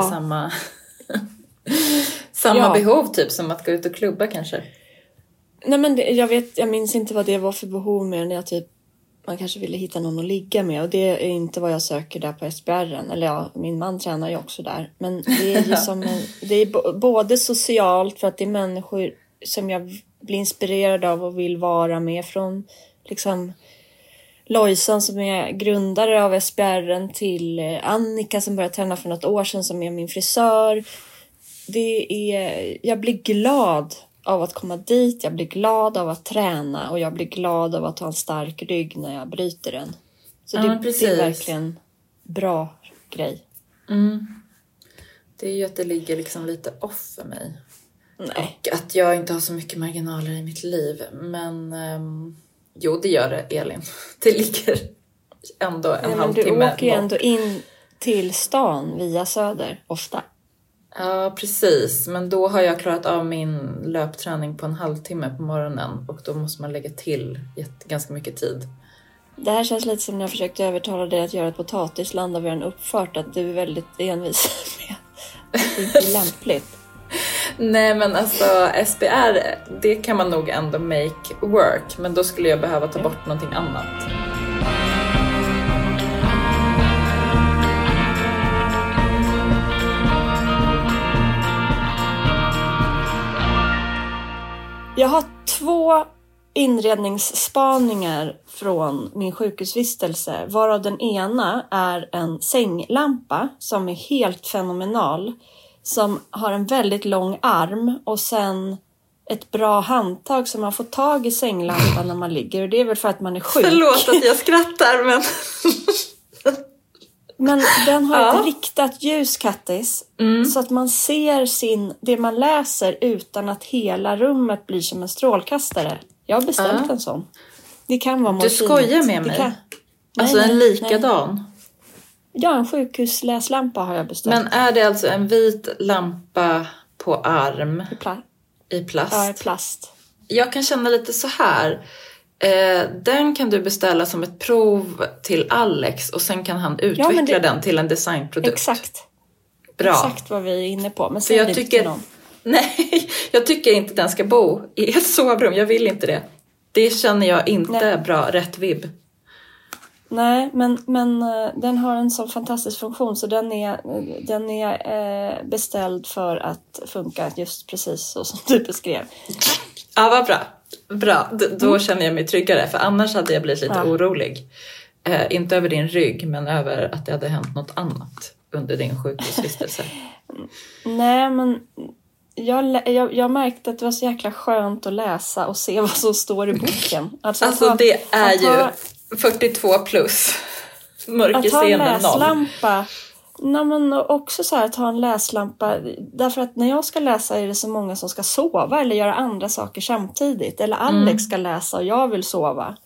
samma behov typ som att gå ut och klubba kanske. Nej, men jag minns inte vad det var för behov mer när man kanske ville hitta någon att ligga med. Och det är inte vad jag söker där på SPR:en. Eller min man tränar ju också där. Men det är ju det är både socialt, för att det är människor som jag blir inspirerad av och vill vara med, från liksom Lojsan som är grundare av SPR:en till Annika som började träna för något år sedan som är min frisör. jag blir glad av att komma dit, jag blir glad av att träna och jag blir glad av att ha en stark rygg när jag bryter den. Så det är verkligen bra grej. Det är ju att det ligger liksom lite off för mig. Nej. Och att jag inte har så mycket marginaler i mitt liv. Men jo, det gör det, Elin. Det ligger ändå en halvtimme. Du åker ju ändå in till stan via Söder ofta. Ja, precis. Men då har jag klarat av min löpträning på en halvtimme på morgonen. Och då måste man lägga till ganska mycket tid. Det här känns lite som när jag försökte övertala dig att göra ett potatisland där vi har en uppfart. Att du är väldigt envis med att det inte är lämpligt. Nej, men alltså SBR, det kan man nog ändå make work. Men då skulle jag behöva ta bort någonting annat. Jag har 2 inredningsspaningar från min sjukhusvistelse. Varav den ena är en sänglampa som är helt fenomenal. Som har en väldigt lång arm och sen ett bra handtag som man får tag i sänglampan när man ligger. Och det är väl för att man är sjuk. Förlåt att jag skrattar, men... Men den har ett riktat ljus, Kattis. Så att man ser det man läser utan att hela rummet blir som en strålkastare. Jag har beställt en sån. Det kan vara morfinet. Du skojar med mig? Alltså en likadan? Nej. Ja, en sjukhusläslampa har jag beställt. Men är det alltså en vit lampa på arm? I plast? Ja, i plast. Jag kan känna lite så här. Den kan du beställa som ett prov till Alex och sen kan han utveckla den till en designprodukt. Exakt. Bra. Exakt vad vi är inne på. Men jag tycker, nej, jag tycker inte den ska bo i ett sovrum. Jag vill inte det. Det känner jag inte är bra, rätt vibb. Nej, men den har en så fantastisk funktion så den är beställd för att funka just precis så som du beskrev. Ja, vad bra. Bra, då känner jag mig tryggare. För annars hade jag blivit lite orolig. Inte över din rygg, men över att det hade hänt något annat under din sjukhusvistelse. Nej, men jag märkte att det var så jäkla skönt att läsa och se vad som står i boken. Alltså det är ju 42 plus. Mörker scenen 0. Att ha en läslampa. Nej, men också så här att ha en läslampa. Därför att när jag ska läsa är det så många som ska sova eller göra andra saker samtidigt. Eller Alex ska läsa och jag vill sova.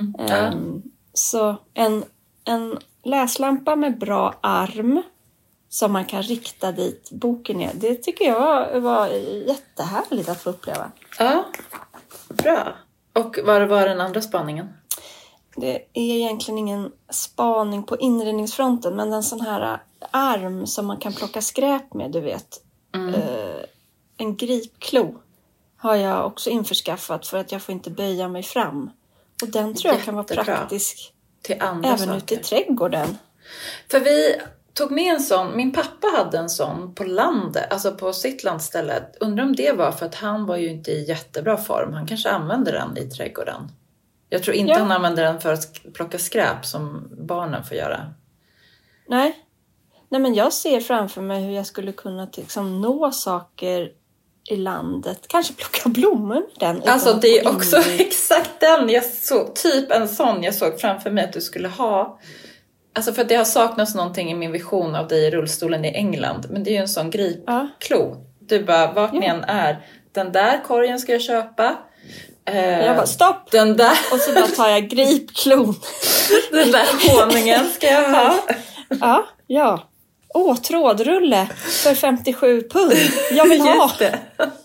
Så en läslampa med bra arm som man kan rikta dit boken är. Det tycker jag var jättehärligt att få uppleva. Ja, bra. Och vad var den andra spaningen? Det är egentligen ingen spaning på inredningsfronten, men en sån här arm som man kan plocka skräp med, du vet. En gripklo har jag också införskaffat för att jag får inte böja mig fram. Och den tror jag kan vara praktisk till andra även saker. ute i trädgården. För vi tog med en sån, min pappa hade en sån på landet, alltså på sitt landställe. Undrar om det var för att han var ju inte i jättebra form. Han kanske använde den i trädgården. Jag tror inte han använder den för att plocka skräp som barnen får göra. Nej, men jag ser framför mig hur jag skulle kunna liksom nå saker i landet. Kanske plocka blommor med den. Alltså det är också exakt den jag såg. Typ en sån jag såg framför mig att du skulle ha. Alltså för att det har saknats någonting i min vision av dig i rullstolen i England. Men det är ju en sån gripklo. Du bara, vart ni än är. Den där korgen ska jag köpa. Jag bara, stopp! Den där. Och så bara tar jag gripklon. Den där honungen ska jag ha. Ja. Trådrulle för 57 pund. Jag vill ha. Just det.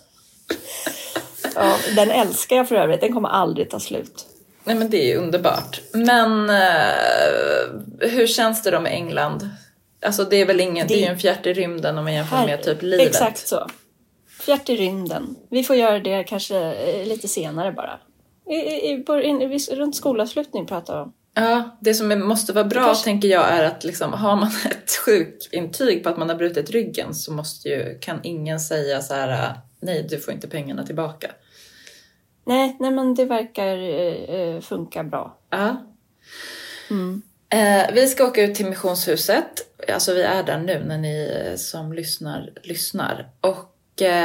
Ja, den älskar jag för övrigt. Den kommer aldrig ta slut. Nej, men det är ju underbart. Men hur känns det då med England? Alltså det är väl det är ju en fjärt i rymden om man jämför med typ livet. Exakt så. Fjärt i rymden. Vi får göra det kanske lite senare bara. Runt skolavslutning pratar vi om. Ja, det som måste vara bra tänker jag är att liksom, har man ett sjukintyg på att man har brutit ryggen så kan ingen säga så här: nej, du får inte pengarna tillbaka. Nej, men det verkar funka bra. Ja. Vi ska åka ut till Missionshuset. Alltså vi är där nu när ni som lyssnar. Och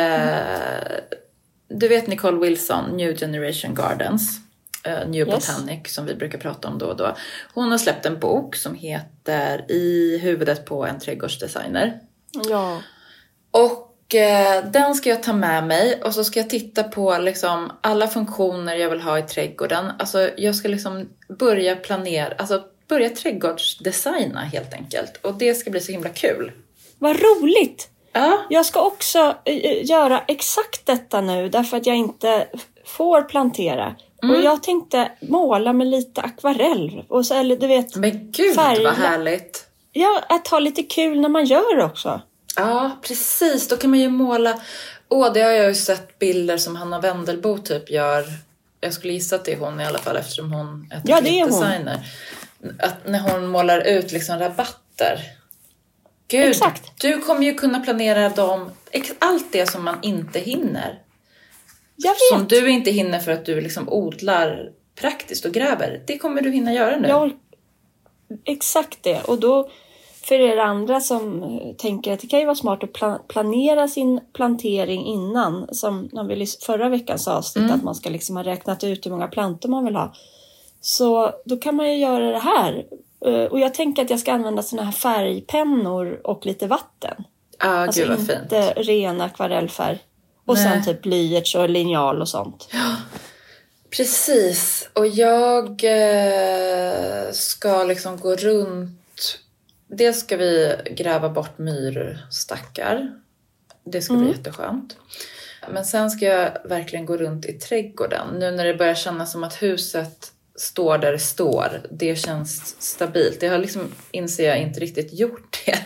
du vet Nicole Wilson, New Generation Gardens. New Botanic som vi brukar prata om då och då. Hon har släppt en bok som heter I huvudet på en trädgårdsdesigner. Ja. Och den ska jag ta med mig och så ska jag titta på liksom alla funktioner jag vill ha i trädgården. Alltså jag ska liksom börja planera, alltså börja trädgårdsdesigna helt enkelt. Och det ska bli så himla kul. Vad roligt! Ja. Jag ska också göra exakt detta nu därför att jag inte får plantera. Och jag tänkte måla med lite akvarell. Och så, eller du vet, men gud färg. Vad härligt. Ja, att ha lite kul när man gör också. Ja, precis. Då kan man ju måla. Det har jag ju sett bilder som Hanna Wendelbo typ gör. Jag skulle gissa att det är hon i alla fall eftersom hon är designer. Att när hon målar ut liksom rabatter. Gud, exakt. Du kommer ju kunna planera dem. Allt det som man inte hinner. Jag vet. Som du inte hinner för att du liksom odlar praktiskt och gräver. Det kommer du hinna göra nu. Exakt det. Och då för er andra som tänker att det kan ju vara smart att planera sin plantering innan. Som när vi förra veckans avsnitt att man ska liksom ha räknat ut hur många plantor man vill ha. Så då kan man ju göra det här. Och jag tänker att jag ska använda såna här färgpennor och lite vatten. Alltså gud vad fint. Inte ren akvarellfärg. Och sen typ blyerts och linjal och sånt. Ja, precis. Och jag ska liksom gå runt. Dels ska vi gräva bort myrstackar. Det ska bli jätteskönt. Men sen ska jag verkligen gå runt i trädgården. Nu när det börjar kännas som att huset står där det står. Det känns stabilt. Jag har liksom, inser jag, inte riktigt gjort det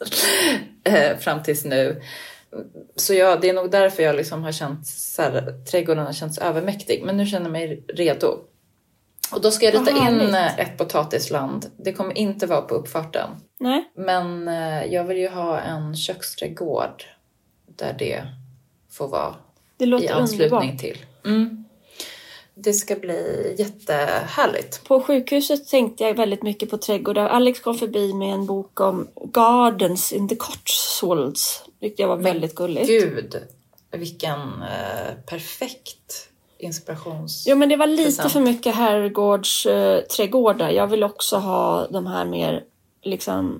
fram tills nu. Så det är nog därför jag liksom har känt så här, trädgården har känts övermäktig. Men nu känner jag mig redo. Och då ska jag rita in ett potatisland. Det kommer inte vara på uppfarten. Nej. Men jag vill ju ha en köksträdgård där det får vara det låter i anslutning underbart. till. Det ska bli jättehärligt. På sjukhuset tänkte jag väldigt mycket på trädgårdar. Alex kom förbi med en bok om Gardens in the Cotswolds. Det var väldigt gulligt. Gud, vilken perfekt inspirations. Jo, men det var lite för mycket herrgårdsträdgårdar. Jag vill också ha de här mer liksom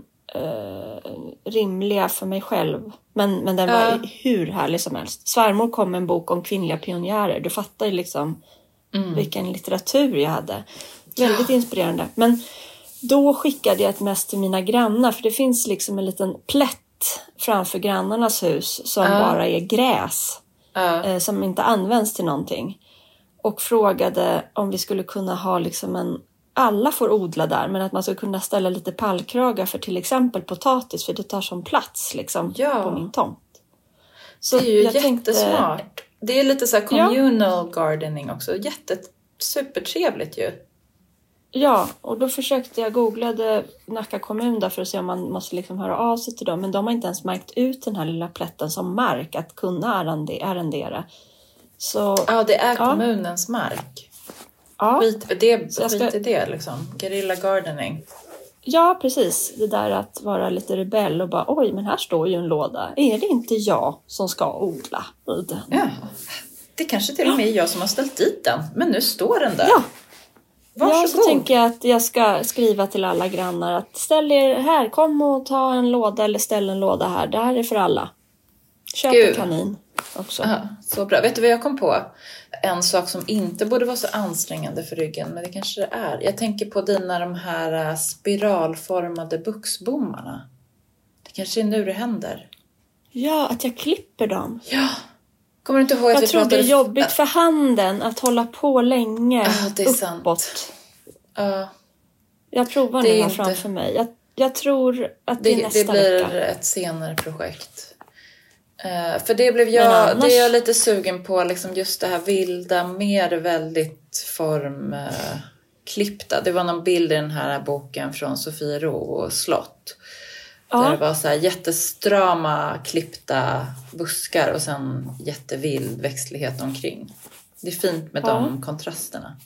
rimliga för mig själv. Men den var hur härlig som helst. Svärmor kom med en bok om kvinnliga pionjärer. Du fattar ju liksom vilken litteratur jag hade. Väldigt inspirerande. Men då skickade jag ett mest till mina grannar. För det finns liksom en liten plätt framför grannarnas hus som bara är gräs. Som inte används till någonting. Och frågade om vi skulle kunna ha liksom alla får odla där, men att man skulle kunna ställa lite pallkragar för till exempel potatis, för det tar som plats liksom på min tomt. Så det är ju jättesmart. Det är lite så här communal gardening också. Supertrevligt ju. Ja, och då försökte jag googlade Nacka kommun där för att se om man måste liksom höra av sig till dem. Men de har inte ens märkt ut den här lilla plätten som mark att kunna arrendera. Så, det är kommunens mark. Ja. Skit i det liksom. Guerrilla gardening. Ja, precis. Det där att vara lite rebell och bara, oj, men här står ju en låda. Är det inte jag som ska odla i den? Ja, det kanske till och med är jag som har ställt dit den. Men nu står den där. Ja. Varsågod. Ja, så tänker jag att jag ska skriva till alla grannar att ställ er här, kom och ta en låda eller ställ en låda här. Det här är för alla. Köp en kanin också. Aha, så bra. Vet du vad jag kom på? En sak som inte borde vara så ansträngande för ryggen, men det kanske det är. Jag tänker på de här spiralformade buxbommarna. Det kanske är nu det händer. Ja, att jag klipper dem. Ja. Kommer du inte ihåg att jag tror det är jobbigt för handen att hålla på länge det är uppåt. Sant. Jag provar nu inte framför mig. Jag tror att det är nästa vecka. Det blir ett senare projekt. För det blev det är jag lite sugen på, liksom just det här vilda, mer väldigt formklippta. Det var någon bild i den här boken från Sofiero slott. Där det var så här jättestrama klippta buskar och sen jättevild växtlighet omkring. Det är fint med de kontrasterna.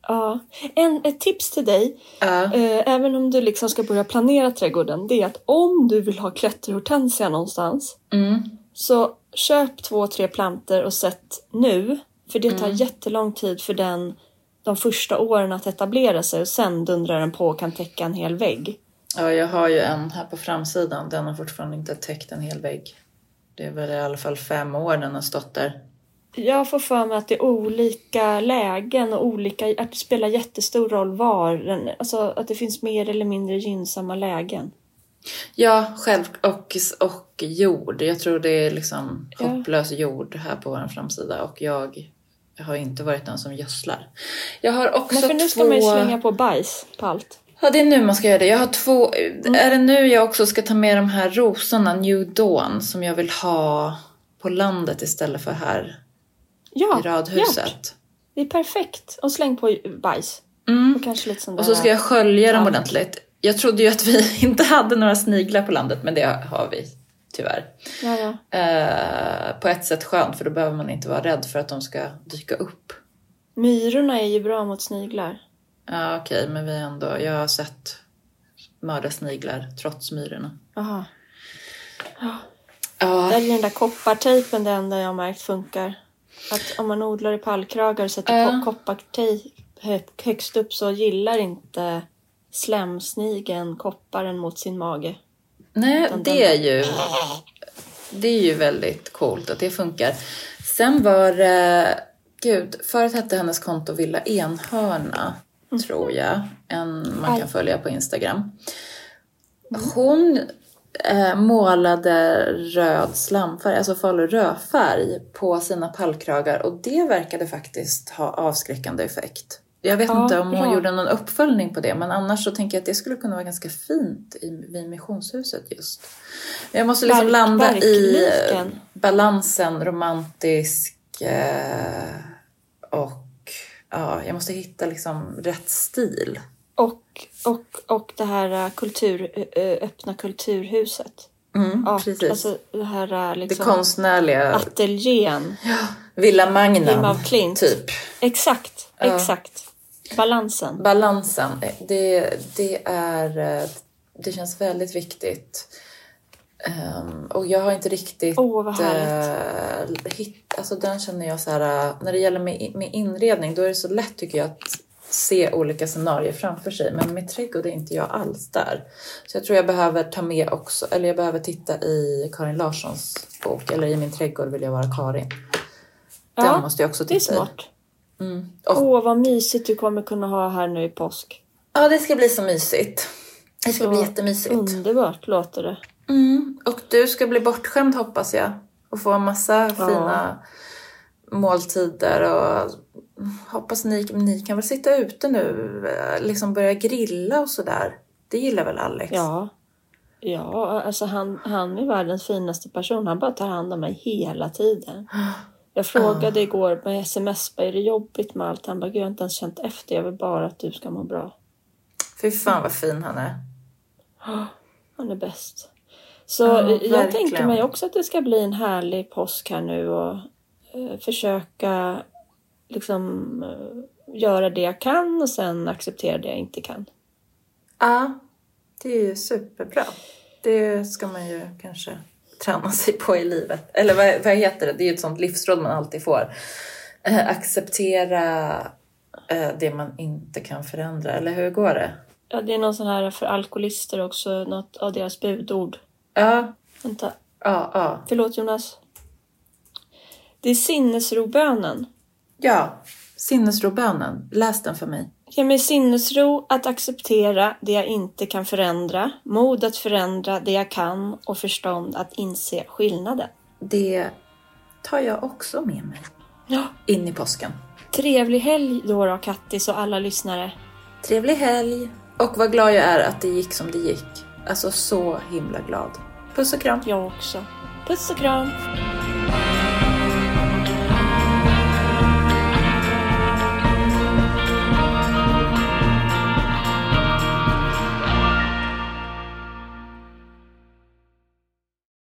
Ja. Ett tips till dig, även om du liksom ska börja planera trädgården, det är att om du vill ha klätterhortensia någonstans, så köp 2-3 planter och sätt nu. För det tar jättelång tid för de första åren att etablera sig, och sen dundrar den på och kan täcka en hel vägg. Ja, jag har ju en här på framsidan. Den har fortfarande inte täckt en hel vägg. Det är väl i alla fall 5 år den har stått där. Jag får för mig att det är olika lägen och att det spelar jättestor roll var. Alltså att det finns mer eller mindre gynnsamma lägen. Ja, själv och jord. Jag tror det är liksom hopplös jord här på vår framsida. Och jag har inte varit den som gödslar. Jag har också men för nu ska man ju slänga på bajs på allt. Ja, det är nu man ska göra det. Jag har 2... Är det nu jag också ska ta med de här rosorna New Dawn som jag vill ha på landet istället för här i radhuset? Hjärt. Det är perfekt. Och släng på bajs. Och kanske lite sån där... Och så ska jag skölja dem ordentligt. Jag trodde ju att vi inte hade några sniglar på landet, men det har vi tyvärr. Ja. På ett sätt skönt, för då behöver man inte vara rädd för att de ska dyka upp. Myrorna är ju bra mot sniglar. Ja, okej, men jag har sett mördarsniglar trots myrorna. Aha. Ja. Där är den där koppartejpen det enda jag har märkt funkar. Att om man odlar i pallkragar och sätter koppartejp högst upp, så gillar inte slemsnigen kopparen mot sin mage. Nej, det är ju väldigt coolt att det funkar. Sen var förut hette hennes konto Villa Enhörna, tror jag. Man kan följa på Instagram. Hon målade röd slamfärg, alltså falurödfärg på sina pallkragar, och det verkade faktiskt ha avskräckande effekt. Jag vet inte om hon gjorde någon uppföljning på det, men annars så tänker jag att det skulle kunna vara ganska fint vid missionshuset just. Jag måste liksom landa i balansen, romantisk och jag måste hitta liksom rätt stil. Och det här öppna kulturhuset. Precis. Alltså det här liksom det konstnärliga ateljén. Ja, Villa Magnum av Klint. Typ. Exakt. Balansen. Det känns väldigt viktigt. Och jag har inte riktigt vad alltså den känner jag så här, när det gäller med inredning, då är det så lätt tycker jag att se olika scenarier framför sig, men med trädgård är inte jag alls där. Så jag tror jag behöver ta med också, eller jag behöver titta i Karin Larssons bok, eller i Min trädgård vill jag vara Karin. Den måste jag också titta i. Det är smart. Vad mysigt du kommer kunna ha här nu i påsk. Ja, det ska bli så mysigt. Det ska bli jättemysigt. Underbart låter det. Och du ska bli bortskämd hoppas jag. Och få en massa fina måltider. Och hoppas ni kan väl sitta ute nu. Liksom börja grilla och sådär. Det gillar väl Alex? Ja, alltså han är världens finaste person. Han bara tar hand om mig hela tiden. Jag frågade igår med sms, är det jobbigt med allt? Han bara, jag har inte ens känt efter. Jag vill bara att du ska må bra. Fy fan vad fin han är. Han är bäst. Så jag tänker mig också att det ska bli en härlig påsk här nu. Och försöka liksom göra det jag kan. Och sen acceptera det jag inte kan. Ja, det är ju superbra. Det ska man ju kanske träna sig på i livet. Eller vad heter det? Det är ju ett sånt livsråd man alltid får. Acceptera det man inte kan förändra. Eller hur går det? Ja, det är någon sån här för alkoholister också. Något av deras budord. Ja. Vänta. Ja. Förlåt Jonas. Det är sinnesrobönen. Ja, sinnesrobönen. Läs den för mig. Ge mig sinnesro att acceptera det jag inte kan förändra. Mod att förändra det jag kan. Och förstånd att inse skillnaden. Det tar jag också med mig. Ja. In i påsken. Trevlig helg då Kattis och alla lyssnare. Trevlig helg. Och vad glad jag är att det gick som det gick. Alltså så himla glad. Puss och kram. Jag också. Puss och kram.